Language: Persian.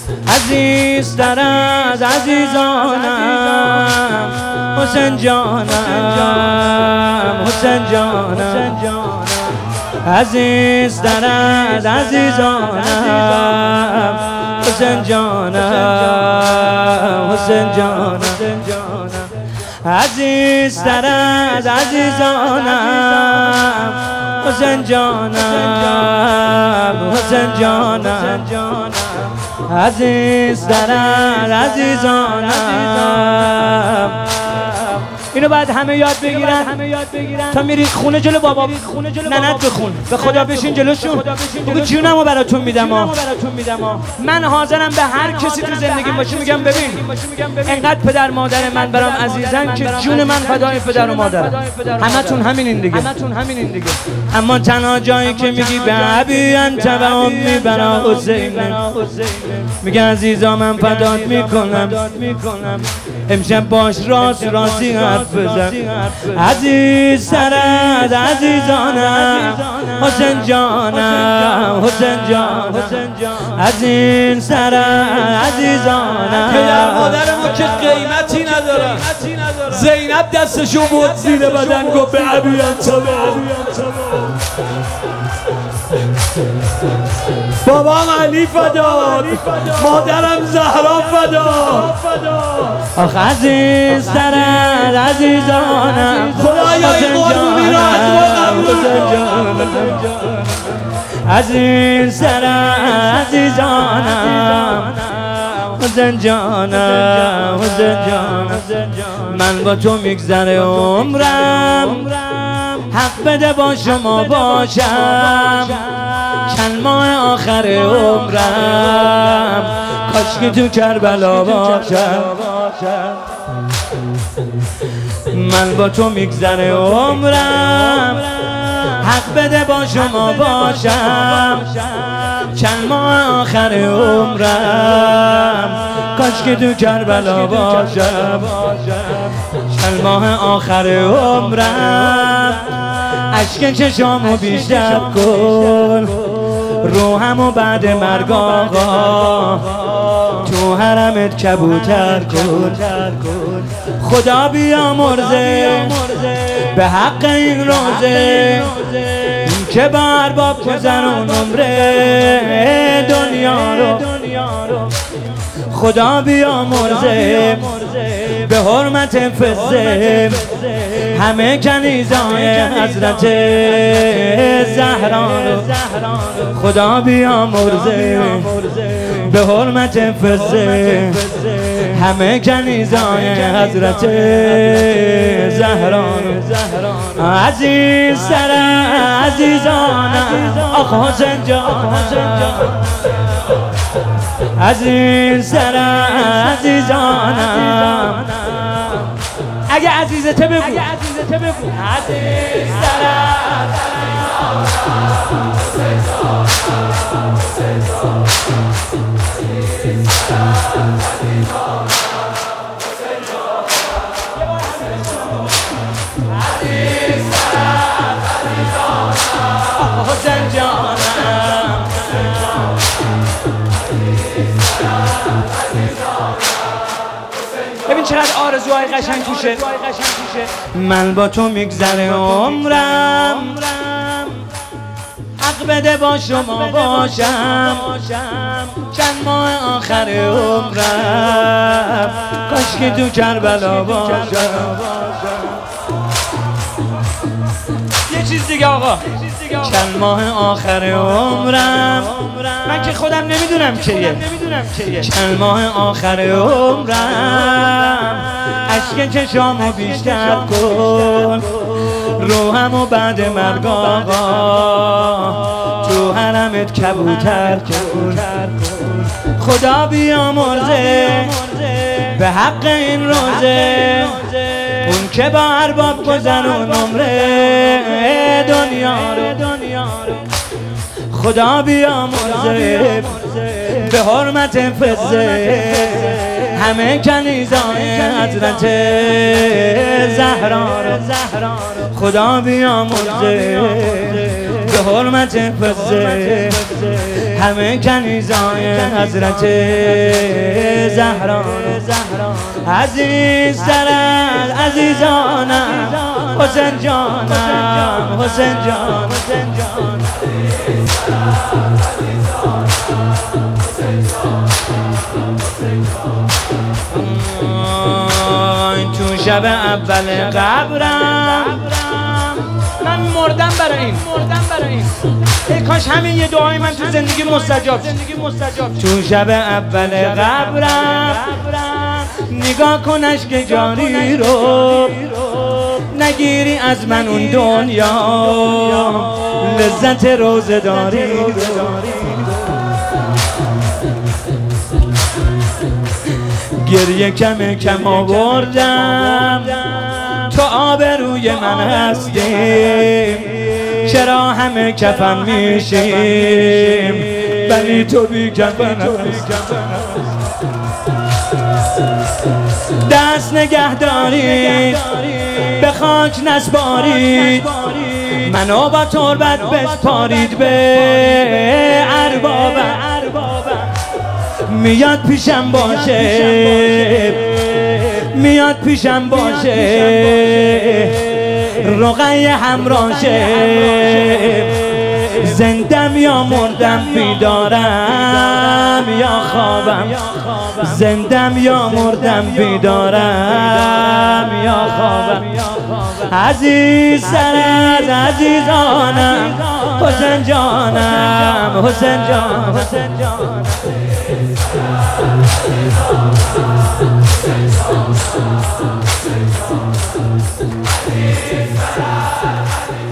عزیزتر از عزیزانم حسین جانم، حسین جانم، عزیزتر از عزیزانم حسین جانم، حسین جانم، عزیزتر از عزیزانم حسین جانم، حسین جانم، عزیزتر از عزیزانم. اینو بعد همه یاد بگیرن تا میرید خونه جلو بابا ننت بخون، به خدا بشین جلوشون بگو جونمو براتون میدم. من حاضرم به هر کسی تو زندگیم باشه میگم ببین انقدر پدر مادر من برام عزیزن که جون من فدای پدر و مادرم. همتون همینین دیگه. اما تنها جایی که میگی به ابی انت و امی برا حسین، میگه عزیزا من فدات میکنم، امشب باش راستی حرف بزن. عزیزتر از عزیزانم حسین جانم، حسین جانم، عزیزتر از عزیزانم. پدر مادر ما که قیمتی ندارن. زینب دستشو بود زیر بدن گفت به ابی انت. بابام علی فداد، مادرم زهرا فداد. آخ عزیزتر از عزیزانم خدایا این قربونی را از ما قبول کن. عزیزتر از عزیزانم حسین جانم، حسین جانم، من با تو میگذره عمرم، حق بده با شما باشم چند ماه آخر عمرم، کاش که تو کربلا باشم. من با تو میگذره عمرم، حق بده با شما باشم چند ماه آخر عمرم، کاش که تو کربلا باشم. چند ماه آخر عمرم اشک چشامو بیشتر کن، روحمو بعد مرگ آقا تو حرمت کبوتر کن. خدا بیامرزه به حق این روزه که با ارباب گذرون عمره دنیا رو. خدا بیامرزه به حرمت فزه همه کنیزای حضرت زهرا رو. خدا بیامرزه به حرمت فزه همه کنیزای حضرت زهرا رو. عزیزتر عزیزانم آخ حسین جان، عزیزتر عزیزانم. اگه عزیزته بگو، عزیزتر حسین جانم. ببین چقدر آرزوهای قشنگ توشه. من با تو میگذره عمرم، حق بده با شما باشم چند ماه آخر عمرم، کاش که تو کربلا باشم. یه چیز دیگه آقا، چند ماه آخر عمرم من که خودم نمیدونم کیه، چند ماه آخر عمرم اشک چشامو بیشتر کن، روحمو بعد مرگ آقا تو حرمت کبوتر کن. خدا بیامرزه به حق این روزه اون که با ارباب گذرون عمره دنیا رو. خدا بیامرزه به حرمت فزه همه کنیزای حضرت زهرا رو. خدا بیامرزه به حرمت فزه همه کنیزای حضرت زهرا عزیزتر از عزیزانم حسین جانم حسین جان تو شب اول قبرم من مردم برای این ای کاش همین یه دعای من تو زندگی مستجاب تو شب اول قبرم نگاه کن اشک جاری رو نگیری از من اون دنیا لذت روزه داری گریه کم کم آوردم تو آبروی من هستی چرا همه کفن میشیم ولی تو بی کفن دست نگه دارید به خاک نسپارید منو با تربت بسپارید به اربابم میاد پیشم باشه رقیه همراشه زندم یا مردم بیدارم یا خوابم زندم یا مردم بیدارم یا خوابم عزیزتر از عزیزانم حسین جانم حسین جان He's